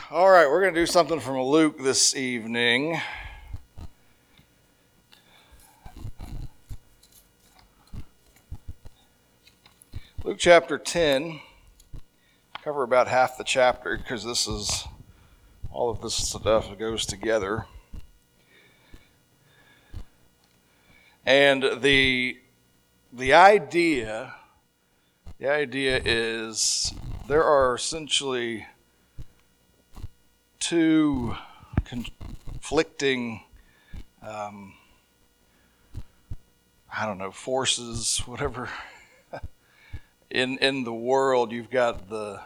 All right, we're going to do something from Luke this evening. Luke chapter 10. Cover about half the chapter because all of this stuff goes together. And the idea is there are essentially two conflicting, forces, whatever. In the world, you've got the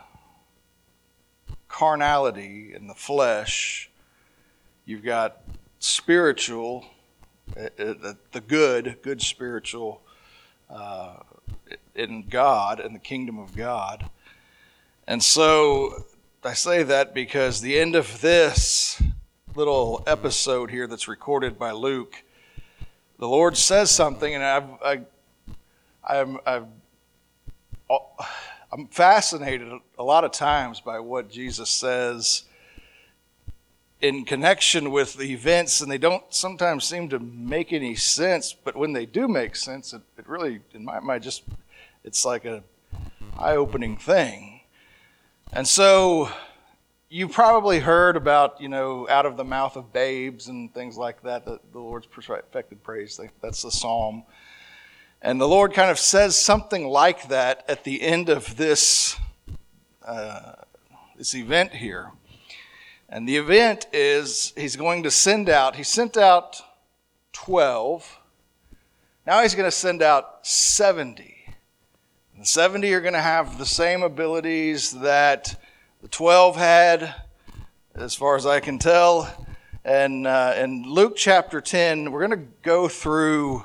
carnality and the flesh. You've got spiritual, the good spiritual in God, in the kingdom of God. And so I say that because the end of this little episode here that's recorded by Luke, the Lord says something, and I'm fascinated a lot of times by what Jesus says in connection with the events, and they don't sometimes seem to make any sense, but when they do make sense, it really, in my mind, it's like an eye-opening thing. And so you probably heard about, out of the mouth of babes and things like that, the Lord's perfected praise. That's the psalm. And the Lord kind of says something like that at the end of this event here. And the event is he sent out 12. Now he's going to send out 70. And the 70 are going to have the same abilities that the 12 had, as far as I can tell. And in Luke chapter 10, we're going to go through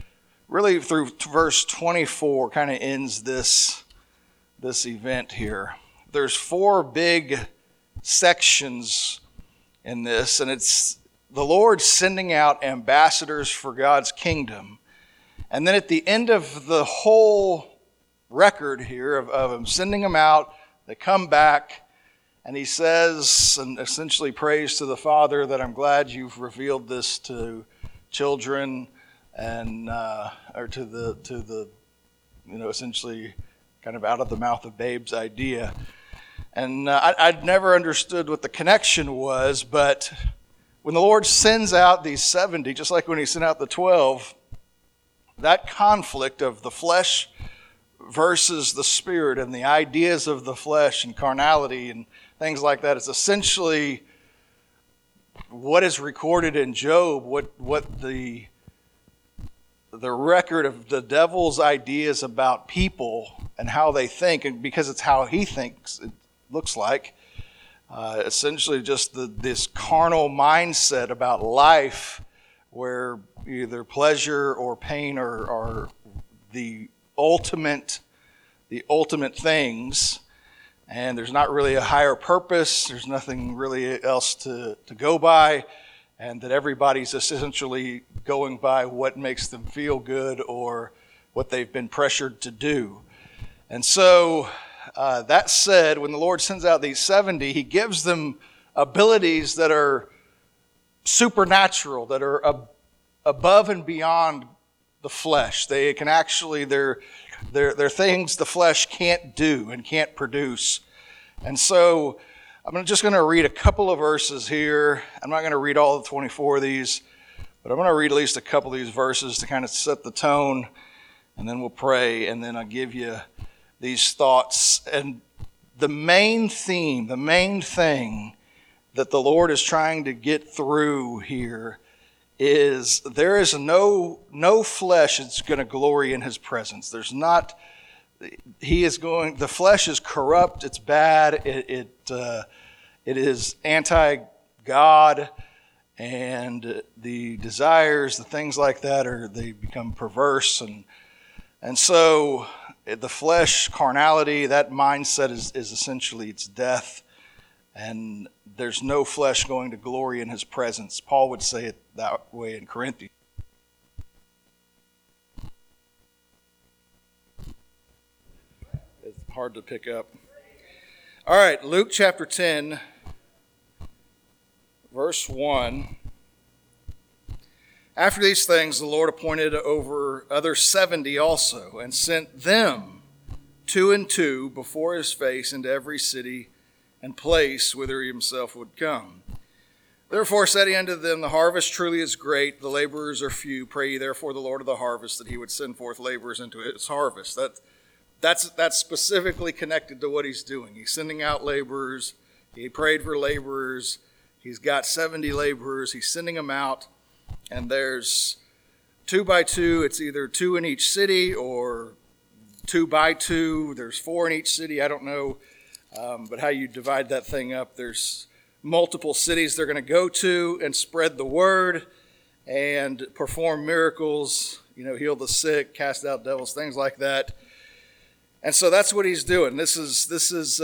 verse 24, kind of ends this event here. There's 4 big sections in this, and it's the Lord sending out ambassadors for God's kingdom. And then at the end of the whole record here of him sending them out, they come back, and he says, and essentially prays to the Father, that I'm glad you've revealed this to children, and or to the essentially kind of out of the mouth of babes idea. And I'd never understood what the connection was, but when the Lord sends out these 70, just like when he sent out the 12, that conflict of the flesh versus the spirit and the ideas of the flesh and carnality and things like that, is essentially what is recorded in Job, what the record of the devil's ideas about people and how they think, and because it's how he thinks, it looks like essentially just this carnal mindset about life, where either pleasure or pain are the ultimate things, and there's not really a higher purpose. There's nothing really else to go by. And that everybody's essentially going by what makes them feel good or what they've been pressured to do. And so, that said, when the Lord sends out these 70, he gives them abilities that are supernatural, that are above and beyond the flesh. They can actually, they're things the flesh can't do and can't produce. And so, I'm just going to read a couple of verses here. I'm not going to read all the 24 of these, but I'm going to read at least a couple of these verses to kind of set the tone, and then we'll pray, and then I'll give you these thoughts. And the main theme, the main thing that the Lord is trying to get through here is there is no flesh that's going to glory in his presence. There's not. The flesh is corrupt, it's bad, it is anti-God, and the desires, the things like that, they become perverse, and so the flesh, carnality, that mindset is essentially its death, and there's no flesh going to glory in his presence. Paul would say it that way in Corinthians. Hard to pick up. All right, Luke chapter 10, verse 1. After these things, the Lord appointed over other 70 also, and sent them 2 and 2 before his face into every city and place whither he himself would come. Therefore said he unto them, the harvest truly is great, the laborers are few. Pray ye therefore the Lord of the harvest that he would send forth laborers into his harvest. That's specifically connected to what he's doing. He's sending out laborers. He prayed for laborers. He's got 70 laborers. He's sending them out. And there's 2 by 2. It's either 2 in each city or 2 by 2. There's 4 in each city. I don't know, but how you divide that thing up. There's multiple cities they're going to go to and spread the word and perform miracles, heal the sick, cast out devils, things like that. And so that's what he's doing. This is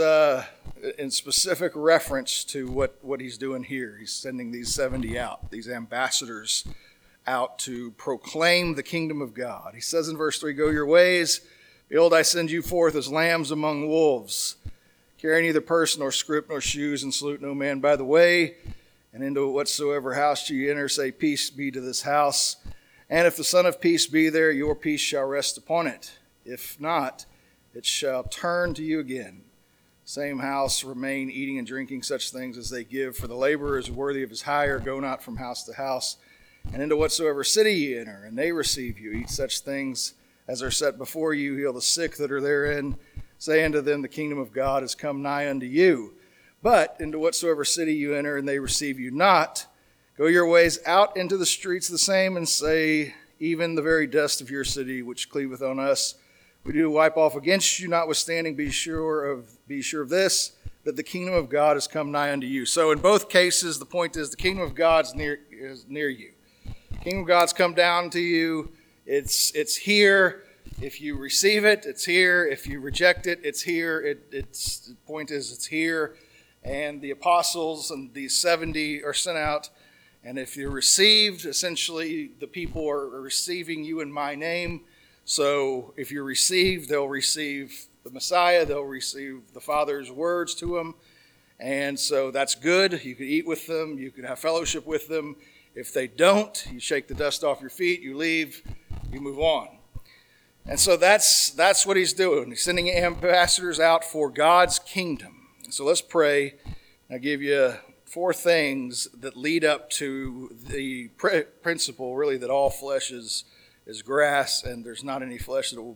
in specific reference to what he's doing here. He's sending these 70 out, these ambassadors out to proclaim the kingdom of God. He says in verse 3, go your ways. Behold, I send you forth as lambs among wolves. Carry neither purse nor scrip nor shoes, and salute no man by the way. And into whatsoever house ye enter, say, peace be to this house. And if the Son of Peace be there, your peace shall rest upon it. If not, it shall turn to you again. Same house, remain eating and drinking such things as they give, for the laborer is worthy of his hire. Go not from house to house. And into whatsoever city ye enter, and they receive you, eat such things as are set before you, heal the sick that are therein. Say unto them, the kingdom of God is come nigh unto you. But into whatsoever city you enter, and they receive you not, go your ways out into the streets the same, and say, even the very dust of your city, which cleaveth on us, we do wipe off against you, notwithstanding, be sure of this, that the kingdom of God has come nigh unto you. So in both cases, the point is the kingdom of God's is near you. The kingdom of God's come down to you. It's here. If you receive it, it's here. If you reject it, it's here. The point is it's here. And the apostles and these 70 are sent out. And if you're received, essentially the people are receiving you in my name. So if you're received, they'll receive the Messiah. They'll receive the Father's words to them. And so that's good. You can eat with them. You can have fellowship with them. If they don't, you shake the dust off your feet. You leave. You move on. And so that's what he's doing. He's sending ambassadors out for God's kingdom. So let's pray. I'll give you 4 things that lead up to the principle, really, that all flesh is grass, and there's not any flesh that will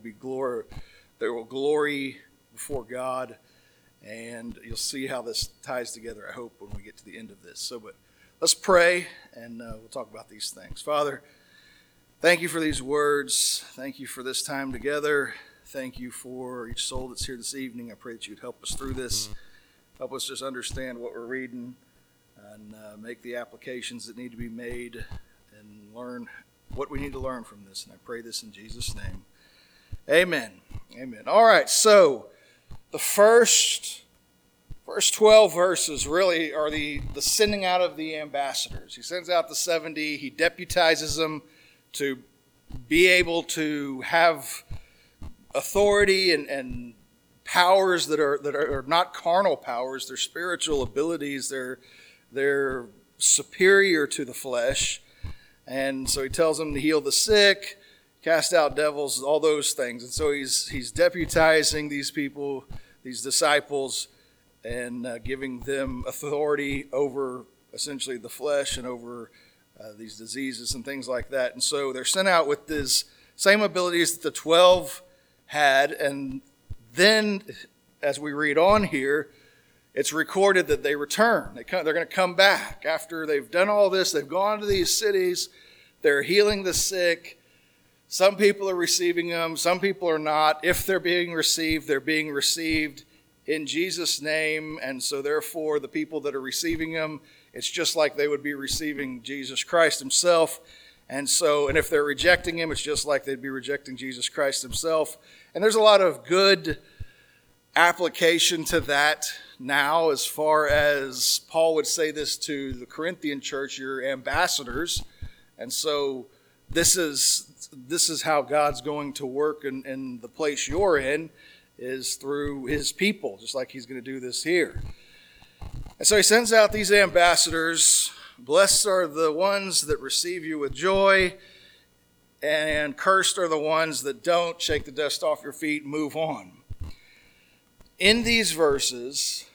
glory before God. And you'll see how this ties together, I hope, when we get to the end of this. But let's pray, and we'll talk about these things. Father, thank you for these words. Thank you for this time together. Thank you for each soul that's here this evening. I pray that you'd help us through this. Help us just understand what we're reading and make the applications that need to be made and learn what we need to learn from this. And I pray this in Jesus' name. Amen. Amen. All right, so the first 12 verses really are the sending out of the ambassadors. He sends out the 70. He deputizes them to be able to have authority and powers that are not carnal powers. They're spiritual abilities. They're superior to the flesh. And so he tells them to heal the sick, cast out devils, all those things. And so he's deputizing these people, these disciples, and giving them authority over essentially the flesh and over these diseases and things like that. And so they're sent out with these same abilities that the 12 had. And then, as we read on here, it's recorded that they return. They're going to come back after they've done all this. They've gone to these cities. They're healing the sick. Some people are receiving them. Some people are not. If they're being received, they're being received in Jesus' name. And so therefore, the people that are receiving them, it's just like they would be receiving Jesus Christ himself. And if they're rejecting him, it's just like they'd be rejecting Jesus Christ himself. And there's a lot of good application to that now, as far as Paul would say this to the Corinthian church, your ambassadors. And so this is how God's going to work in the place you're in, is through his people, just like he's going to do this here. And so he sends out these ambassadors Blessed are the ones that receive you with joy, and cursed are the ones that don't. Shake the dust off your feet and move on. In these verses,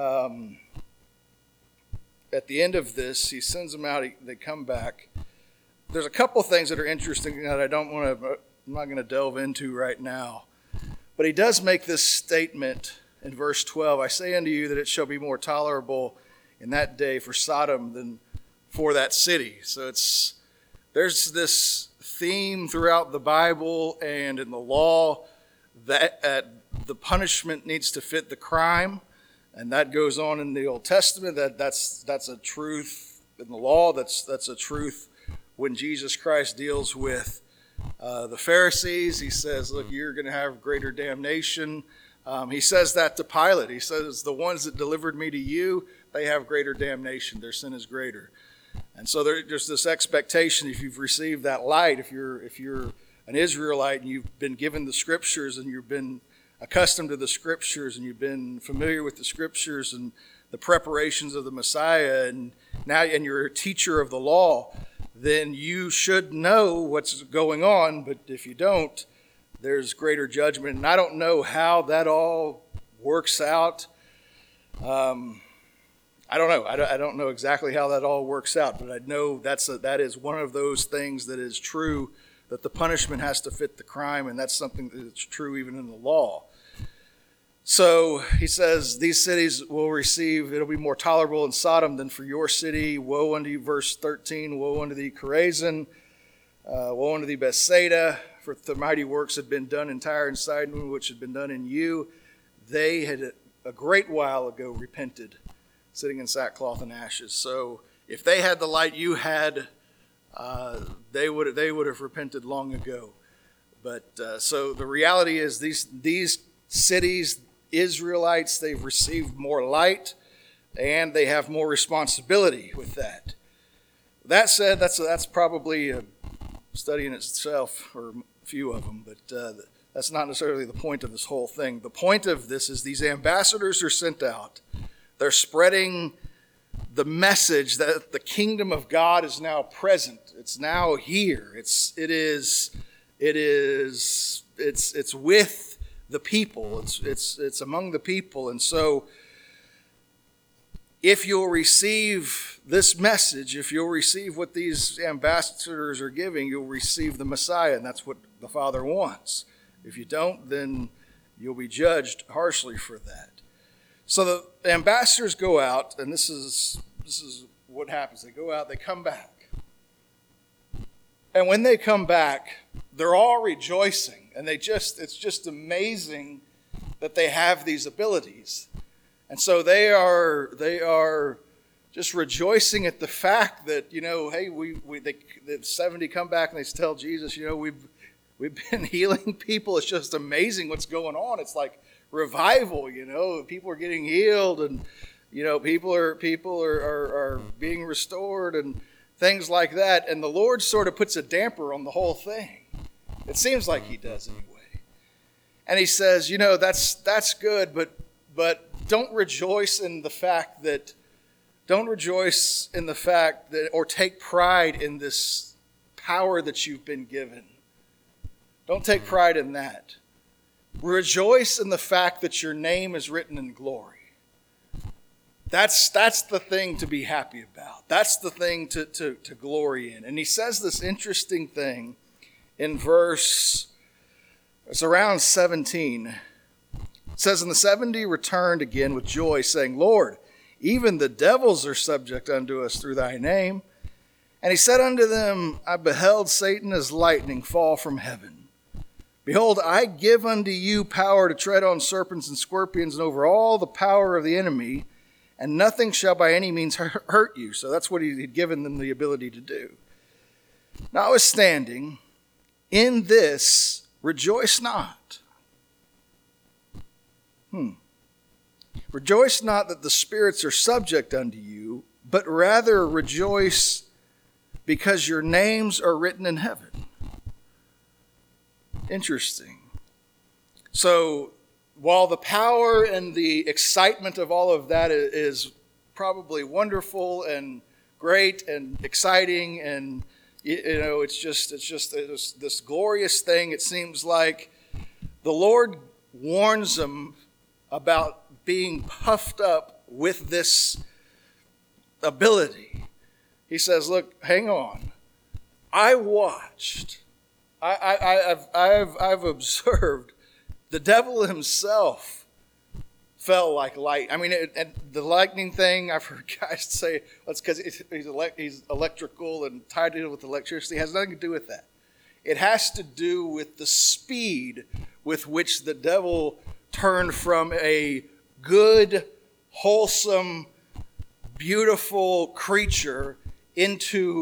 at the end of this, he sends them out, they come back. There's a couple things that are interesting that I'm not going to delve into right now. But he does make this statement in verse 12, I say unto you that it shall be more tolerable in that day for Sodom than for that city. So there's this theme throughout the Bible and in the law that the punishment needs to fit the crime. And that goes on in the Old Testament. That's a truth in the law. That's a truth when Jesus Christ deals with the Pharisees. He says, look, you're going to have greater damnation. He says that to Pilate. He says, the ones that delivered me to you, they have greater damnation. Their sin is greater. And so there's this expectation, if you've received that light, if you're an Israelite and you've been given the Scriptures and you've been accustomed to the Scriptures and you've been familiar with the Scriptures and the preparations of the Messiah, and you're a teacher of the law, then you should know what's going on. But if you don't, there's greater judgment. And I don't know how that all works out. I don't know. I don't know exactly how that all works out, but I know that is one of those things that is true, that the punishment has to fit the crime, and that's something that's true even in the law. So he says, these cities will receive, it'll be more tolerable in Sodom than for your city. Woe unto you, verse 13, woe unto thee, Chorazin. Woe unto thee, Bethsaida, for the mighty works had been done in Tyre and Sidon, which had been done in you. They had a great while ago repented, sitting in sackcloth and ashes. So if they had the light you had, they would have repented long ago. But so the reality is these cities, Israelites, they've received more light and they have more responsibility with that. That said, that's probably a study in itself, or a few of them, but that's not necessarily the point of this whole thing. The point of this is these ambassadors are sent out. They're spreading the message that the kingdom of God is now present. It's now here. It's with the people. It's among the people. And so if you'll receive this message, if you'll receive what these ambassadors are giving, you'll receive the Messiah, and that's what the Father wants. If you don't, then you'll be judged harshly for that. So the ambassadors go out, and this is what happens. They go out, they come back. And when they come back, they're all rejoicing, and it's just amazing that they have these abilities. And so they are just rejoicing at the fact that, hey, the 70 come back and they tell Jesus, we've been healing people. It's just amazing what's going on. It's like revival, people are getting healed, and people are being restored and things like that. And the Lord sort of puts a damper on the whole thing. It seems like he does anyway. And he says, that's good, but don't rejoice in the fact that, or take pride in this power that you've been given. Don't take pride in that. Rejoice in the fact that your name is written in glory. That's the thing to be happy about. That's the thing to glory in. And he says this interesting thing in it's around 17. It says, and the 70 returned again with joy, saying, Lord, even the devils are subject unto us through thy name. And he said unto them, I beheld Satan as lightning fall from heaven. Behold, I give unto you power to tread on serpents and scorpions and over all the power of the enemy, and nothing shall by any means hurt you. So that's what he had given them the ability to do. Notwithstanding, in this rejoice not. Rejoice not that the spirits are subject unto you, but rather rejoice because your names are written in heaven. Interesting. So while the power and the excitement of all of that is probably wonderful and great and exciting, and it's just this glorious thing. It seems like the Lord warns them about being puffed up with this ability. He says, look, hang on. I watched. I've observed the devil himself fell like light. I mean, and the lightning thing, I've heard guys say, that's because he's electrical and tied in with electricity. It has nothing to do with that. It has to do with the speed with which the devil turned from a good, wholesome, beautiful creature into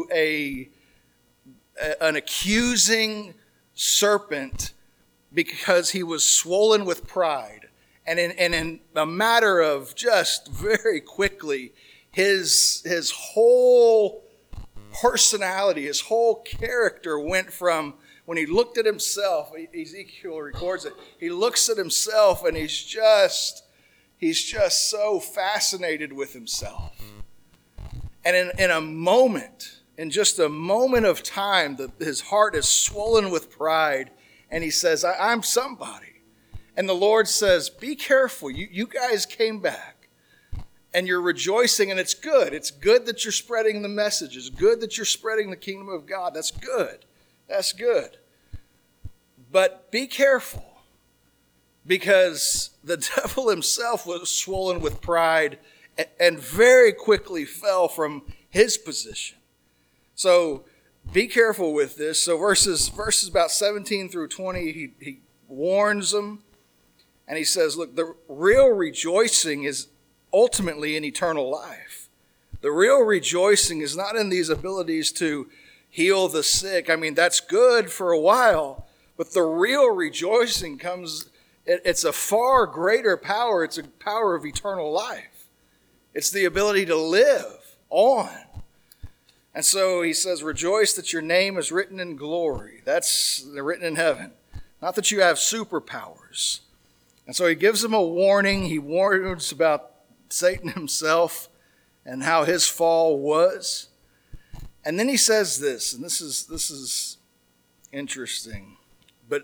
an accusing serpent because he was swollen with pride. And in a matter of just very quickly, his whole personality, his whole character went from, when he looked at himself, Ezekiel records it, he looks at himself and he's just so fascinated with himself. And in just a moment of time, his heart is swollen with pride, and he says, I'm somebody. And the Lord says, be careful. You guys came back, and you're rejoicing, and it's good. It's good that you're spreading the message. It's good that you're spreading the kingdom of God. That's good. That's good. But be careful, because the devil himself was swollen with pride and very quickly fell from his position. So be careful with this. So verses about 17 through 20, he warns them. And he says, look, the real rejoicing is ultimately in eternal life. The real rejoicing is not in these abilities to heal the sick. I mean, that's good for a while. But the real rejoicing comes, it's a far greater power. It's a power of eternal life. It's the ability to live on. And so he says, rejoice that your name is written in glory. That's written in heaven. Not that you have superpowers. And so he gives them a warning. He warns about Satan himself and how his fall was. And then he says this, and this is interesting. But,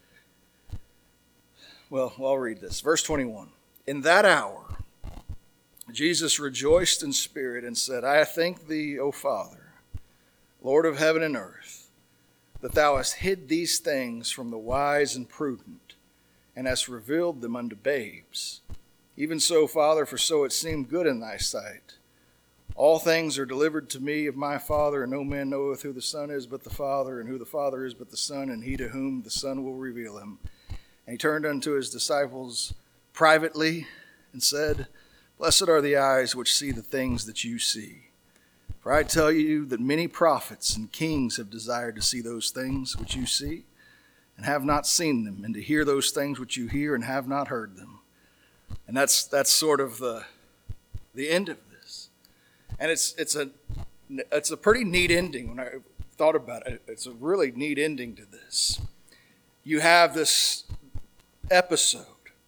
well, I'll read this. Verse 21. In that hour, Jesus rejoiced in spirit and said, I thank thee, O Father, Lord of heaven and earth, that thou hast hid these things from the wise and prudent, and hast revealed them unto babes. Even so, Father, for so it seemed good in thy sight. All things are delivered to me of my Father, and no man knoweth who the Son is but the Father, and who the Father is but the Son, and he to whom the Son will reveal him. And he turned unto his disciples privately and said, Blessed are the eyes which see the things that you see. For I tell you that many prophets and kings have desired to see those things which you see, and have not seen them, and to hear those things which you hear, and have not heard them. And that's sort of the end of this. And it's a pretty neat ending. When I thought about it, it's a really neat ending to this. You have this episode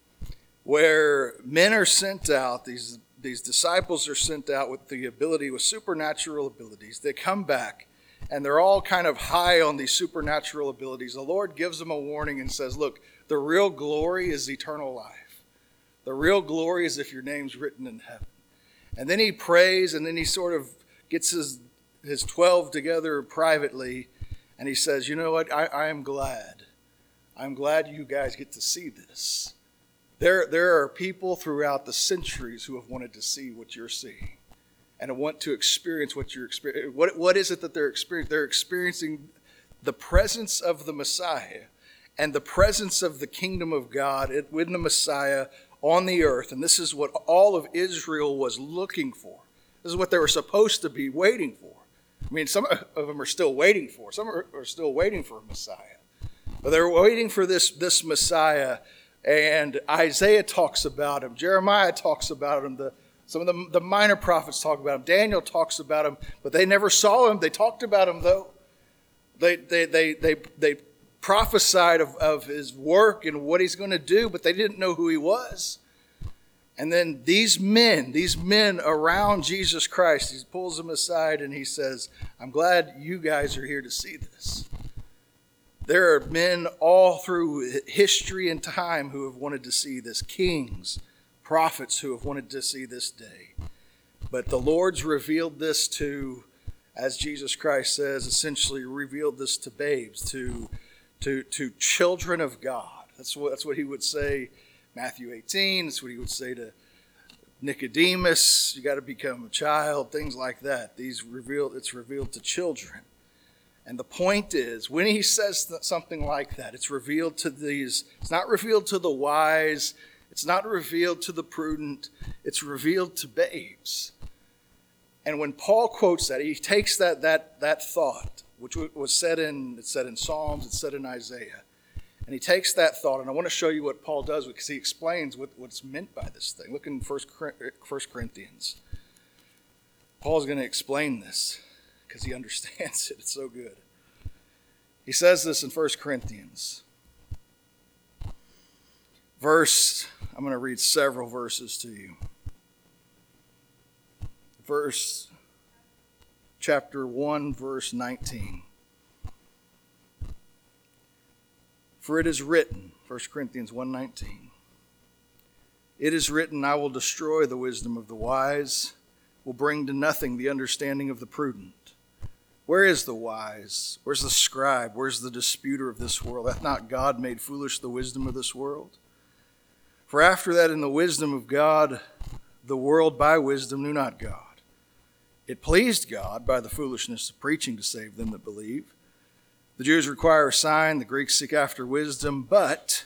where men are sent out, these disciples are sent out with supernatural abilities. They come back, and they're all kind of high on these supernatural abilities. The Lord gives them a warning and says, look, the real glory is eternal life. The real glory is if your name's written in heaven. And then he prays, and then he sort of gets his 12 together privately, and he says, you know what, I am glad. I'm glad you guys get to see this. There are people throughout the centuries who have wanted to see what you're seeing and want to experience what you're experiencing. What is it that they're experiencing? They're experiencing the presence of the Messiah and the presence of the kingdom of God with the Messiah on the earth. And this is what all of Israel was looking for. This is what they were supposed to be waiting for. I mean, some of them are still waiting for. Some are still waiting for a Messiah. But they're waiting for this Messiah. And Isaiah talks about him. Jeremiah talks about him. Some of the minor prophets talk about him. Daniel talks about him. But they never saw him. They talked about him, though. They prophesied of his work and what he's going to do, but they didn't know who he was. And then these men around Jesus Christ, he pulls them aside and he says, I'm glad you guys are here to see this. There are men all through history and time who have wanted to see this. Kings, prophets who have wanted to see this day. But the Lord's revealed this to, as Jesus Christ says, essentially revealed this to babes, to children of God. That's what he would say, Matthew 18. That's what he would say to Nicodemus. You got to become a child, things like that. It's revealed to children. And the point is, when he says something like that, it's revealed to these. It's not revealed to the wise. It's not revealed to the prudent. It's revealed to babes. And when Paul quotes that, he takes that thought, which was said in Psalms, it's said in Isaiah, and he takes that thought, and I want to show you what Paul does because he explains what's meant by this thing. Look in 1 Corinthians. Paul's going to explain this because he understands it. It's so good. He says this in 1 Corinthians. I'm going to read several verses to you. Chapter 1, verse 19. For it is written, 1 Corinthians 1:19, it is written, I will destroy the wisdom of the wise, will bring to nothing the understanding of the prudent. Where is the wise? Where's the scribe? Where's the disputer of this world? Hath not God made foolish the wisdom of this world? For after that in the wisdom of God, the world by wisdom knew not God. It pleased God by the foolishness of preaching to save them that believe. The Jews require a sign, the Greeks seek after wisdom, but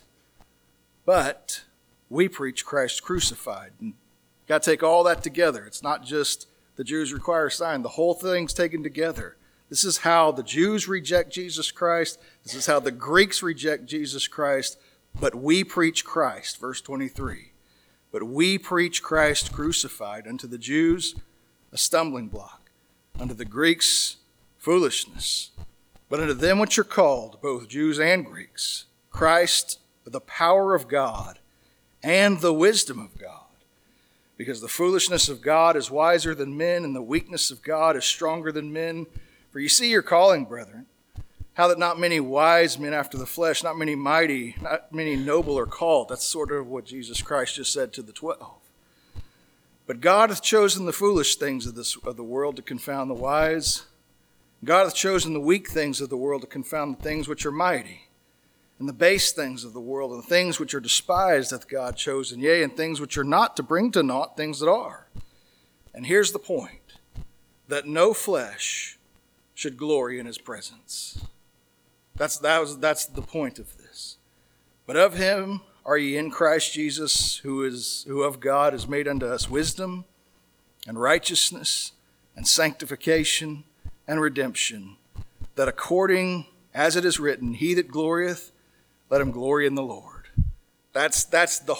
we preach Christ crucified. And got to take all that together. It's not just the Jews require a sign. The whole thing's taken together. This is how the Jews reject Jesus Christ. This is how the Greeks reject Jesus Christ. But we preach Christ, verse 23. But we preach Christ crucified, unto the Jews a stumbling block, unto the Greeks foolishness. But unto them which are called, both Jews and Greeks, Christ, the power of God and the wisdom of God. Because the foolishness of God is wiser than men, and the weakness of God is stronger than men. For you see your calling, brethren, how that not many wise men after the flesh, not many mighty, not many noble are called. That's sort of what Jesus Christ just said to the 12. But God hath chosen the foolish things of the world to confound the wise. God hath chosen the weak things of the world to confound the things which are mighty. And the base things of the world, and the things which are despised hath God chosen, yea, and things which are not, to bring to naught things that are. And here's the point, that no flesh should glory in his presence. That's the point of this. But of him are ye in Christ Jesus, who of God is made unto us wisdom and righteousness and sanctification and redemption, that according as it is written, he that glorieth, let him glory in the Lord. That's the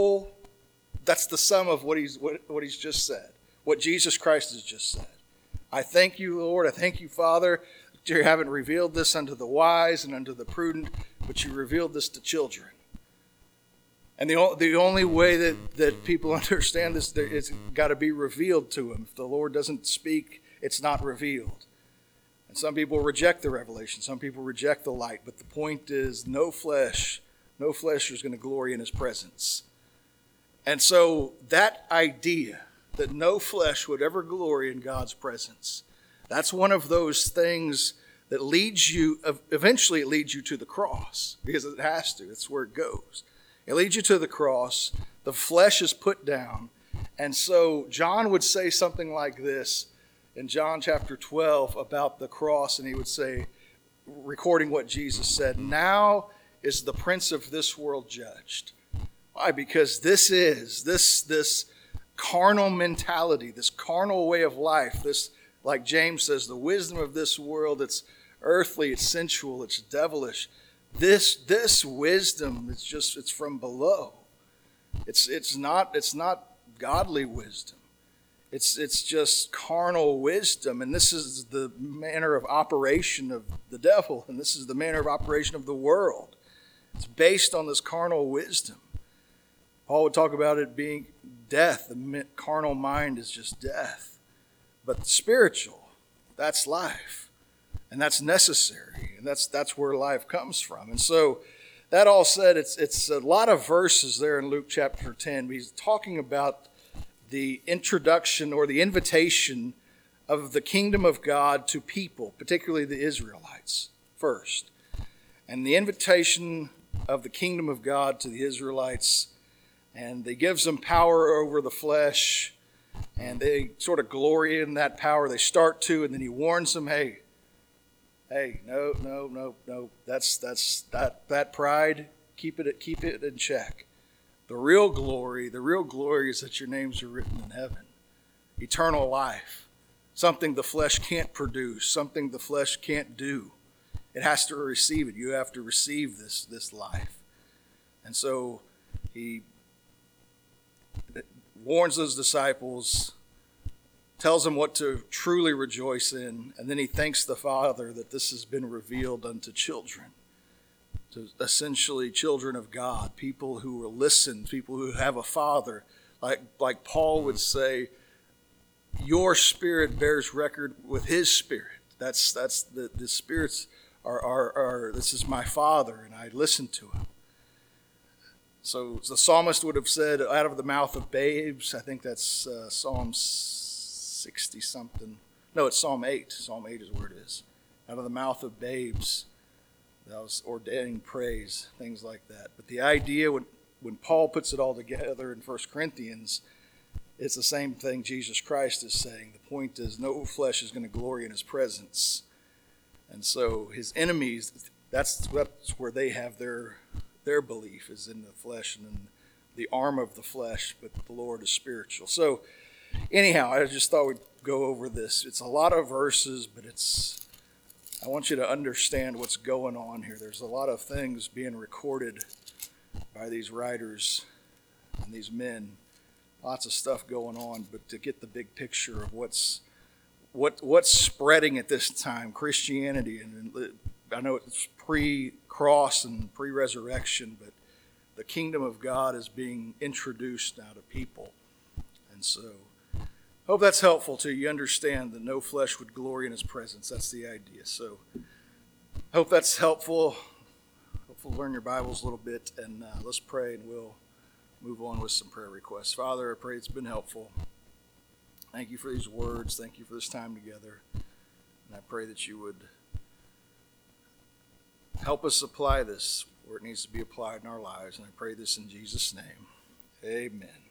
sum of what he's just said, what Jesus Christ has just said. I thank you, Lord. I thank you, Father, that you haven't revealed this unto the wise and unto the prudent, but you revealed this to children. And the only way that people understand this, it's got to be revealed to them. If the Lord doesn't speak, it's not revealed. And some people reject the revelation. Some people reject the light. But the point is, no flesh is going to glory in his presence. And so that idea that no flesh would ever glory in God's presence, that's one of those things that eventually it leads you to the cross, because it has to. It's where it goes. It leads you to the cross. The flesh is put down. And so John would say something like this in John chapter 12 about the cross, and he would say, recording what Jesus said, now is the prince of this world judged. Why? Because this carnal mentality, this carnal way of life, this, like James says, the wisdom of this world, it's earthly, it's sensual, it's devilish. This wisdom, it's from below. It's not godly wisdom. It's just carnal wisdom, and this is the manner of operation of the devil, and this is the manner of operation of the world. It's based on this carnal wisdom. Paul would talk about it being death. The carnal mind is just death. But the spiritual, that's life. And that's necessary. And that's where life comes from. And so, that all said, it's a lot of verses there in Luke chapter 10. He's talking about the introduction or the invitation of the kingdom of God to people, particularly the Israelites first. And the invitation of the kingdom of God to the Israelites, and he gives them power over the flesh, and they sort of glory in that power. They start to, and then he warns them, hey, no. That's that pride, keep it in check. The real glory is that your names are written in heaven. Eternal life. Something the flesh can't produce, something the flesh can't do. It has to receive it. You have to receive this life. And so he warns those disciples, tells them what to truly rejoice in, and then he thanks the Father that this has been revealed unto children. To essentially children of God, people who will listen, people who have a father. Like Paul would say, your spirit bears record with his spirit. That's the spirits are this is my Father, and I listen to him. So the psalmist would have said, out of the mouth of babes, I think that's Psalm 60 something. No, it's Psalm 8. Psalm 8 is where it is. Out of the mouth of babes, that was ordaining praise, things like that. But the idea, when Paul puts it all together in 1 Corinthians, it's the same thing Jesus Christ is saying. The point is, no flesh is going to glory in his presence. And so his enemies, that's where they have their belief, is in the flesh and in the arm of the flesh, but the Lord is spiritual. So anyhow, I just thought we'd go over this. It's a lot of verses, but I want you to understand what's going on here. There's a lot of things being recorded by these writers and these men. Lots of stuff going on, but to get the big picture of what's spreading at this time, Christianity, and I know it's pre-cross and pre-resurrection, but the kingdom of God is being introduced now to people. And so, hope that's helpful to you. You understand that no flesh would glory in his presence. That's the idea. So, hope that's helpful. Hopefully learn your Bibles a little bit, and let's pray, and we'll move on with some prayer requests. Father, I pray it's been helpful. Thank you for these words. Thank you for this time together. And I pray that you would help us apply this where it needs to be applied in our lives. And I pray this in Jesus' name. Amen.